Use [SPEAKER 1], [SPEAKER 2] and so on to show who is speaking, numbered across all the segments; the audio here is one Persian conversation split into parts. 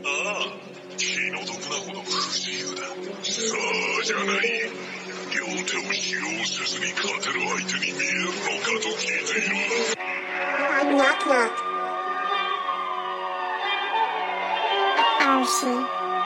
[SPEAKER 1] 気の毒なほど不自由だ。さあじゃない。両手を使用せずに勝てる相手に見えるのかと聞いている。
[SPEAKER 2] Knock knock. RC.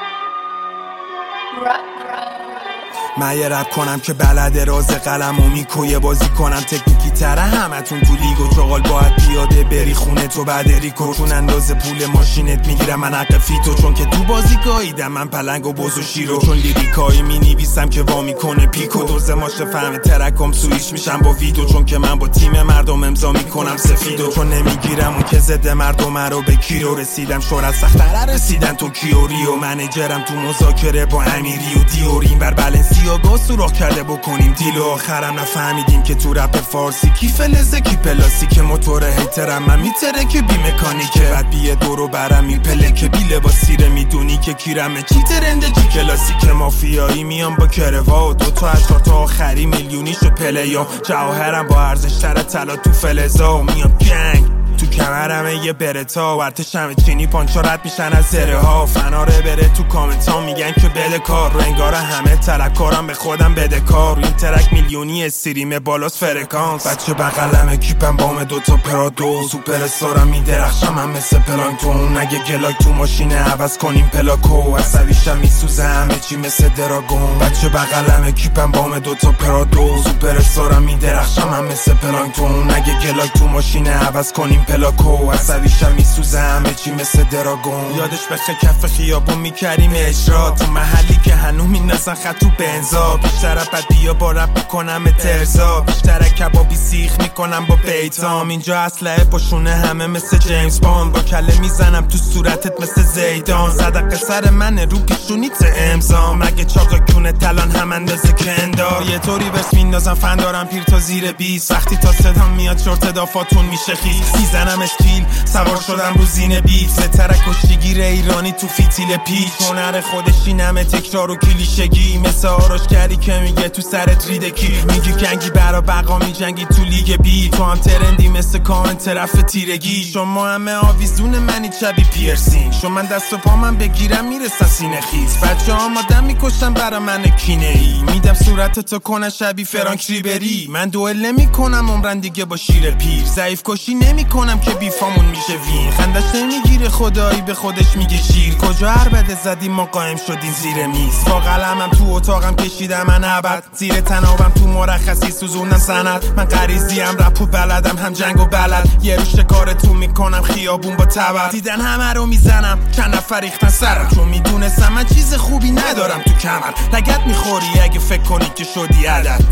[SPEAKER 3] من یه رپ کنم که بلده راز قلمو میکویه بازی کنم تکنیکی تره همتون تو لیگو چغال باید پیاده بری خونه تو بعد ریکو چون اندازه پول ماشینت میگیرم من حق فیتو چون که تو بازی گاییدم من پلنگ و بز و شیرو چون لیریکایی مینویسم که وا میکنه پیکو دوزه ماشه فهم ترکم سویش میشم با ویدو چون که من با تیم مردم امضا میکنم سفیدو چون نمیگیرم اون که زده مردم رو به کیرو رسیدم شهرت سخت‌تر رسیدن تو کیوری و منیجرم تو مذاکره با امیری و دیورین بر بلنسی یا سوراخ کرده بکنیم دیل و آخرم نفهمیدیم که تو رپ فارسی کی فلزه کی پلاستیک موتور هیترم من میتره که بی مکانیکه بعد بیه دورو برم میپله که بی لباس سیره میدونی که کیرمه چی ترنده چی کلاسیک مافیایی میام با کروا و 2 تا از 4 تا آخری میلیونیشو پلیا جواهرم با ارزش تر طلا تو فلزا و میام گنگ تو کمرمه یه برتا ورتش همه چینی پانچا رد میشن از زره ها فناره بره تو کامنت ها میگن که بده کار رو انگار همه ترکارم به خودم بده کار این ترک میلیونی استریم بالاست فرکانس بچه بغلم اکیپم بام 2 تا پرادو سوپر استارم میدرخشم هم مثل پلانکتون اگه گلاک تو ماشینه عوض کنیم پلاکو عصبیشم میسوزه همه چی مثل دراگون بچه بغلم اکیپم بام 2 تا پرادو سوپر استارم میدرخشم هم مثل پلانکتون اگه گلاک تو ماشینه عوض کنیم پلاکو عصبیشم میسوزه همه چی مثل دراگون یادش بخه کف خیابون میکریم اجرا تو محلی که هنو مینازن خط تو بنزا بیشتر رپت بیا با رپ بکنم ترزا بیشتر کبابی سیخ میکنم با بیتام اینجا اسلحه پشونه همه مثل جیمز باند با کله میزنم تو صورتت مثل زیدان صدق سر من رو پیشونیت امضا مگه چاقا کونه تلان هم اندازه کندار یه طوری ورس میندازم فندارم پیر تا زیر 20 وقتی تا صدا میاد شورت دافاتون میشه خیس میزنم استیل سوار شدم رو زین بیت سترک کشتیگیر ایرانی تو فیتیل پیچ هنر خودشی نمه تکرار و کلیشگی مثل آراشگری که میگه تو سرت ریده کی میگی کنگی برا بقا میجنگی تو لیگ بی تو هم ترندی مثل کامنت طرف تیرگی شما همه آویزون منی شبی پیرسین شما من دست و پا من بگیرم میرسن سینه خیز بچه آمادم میکشتم برا من کینه ای میدم صورت تو کنه شبی فرانک ریبری من دوئل نمی کنم عمرن دیگه با شیر پیر ضعیف کشی نمی کنم که بیفامون میشه وین خندش نمیگیره خدایی به خودش میگه شیر کجا عربده زدیم ما قایم شدیم زیر میز با قلمم تو اتاقم کشیدم من ابد زیر تنابم تو مرخصی سوزوندم سند من غریزیم رپ و بلدم هم جنگ و بلد یه روش کارتون میکنم خیابون با تبر دیدن همه رو میزنم چند نفر ریختن سرم چون میدونستم من چیز خوبی ندارم تو کمر لگت میخوری اگه فکر کنی که شدی عدد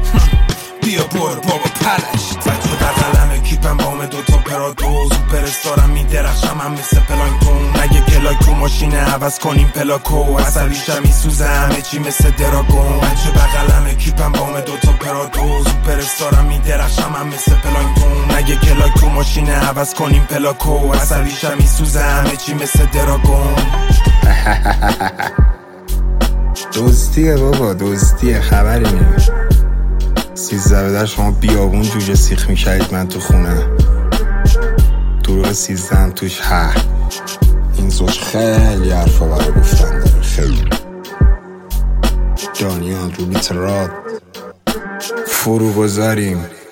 [SPEAKER 3] بیا برو بابا پلشت بچه بغلم اکیپم بام 2 تا پرادو سوپر استارم میدرخشم هم مثل پلانکتون اگه گلاک تو ماشینه عوض کنیم پلاکو عصبیشم میسوزه همه چی مثل دراگون بچه بغلم اکیپم بام 2 تا پرادو سوپر استارم میدرخشم هم مثل پلانکتون اگه گلاک تو ماشینه عوض کنیم پلاکو عصبیشم میسوزه همه چی مثل دراگون
[SPEAKER 4] دوستیه بابا دوستیه خبری نیم 13 شما بیابون جوجه سیخ میکردید من تو خونه دروغ 13 توش این زوج خیلی حرفا برای گفتن داره خیلی دانیال رو بیت راد فرو گذاریم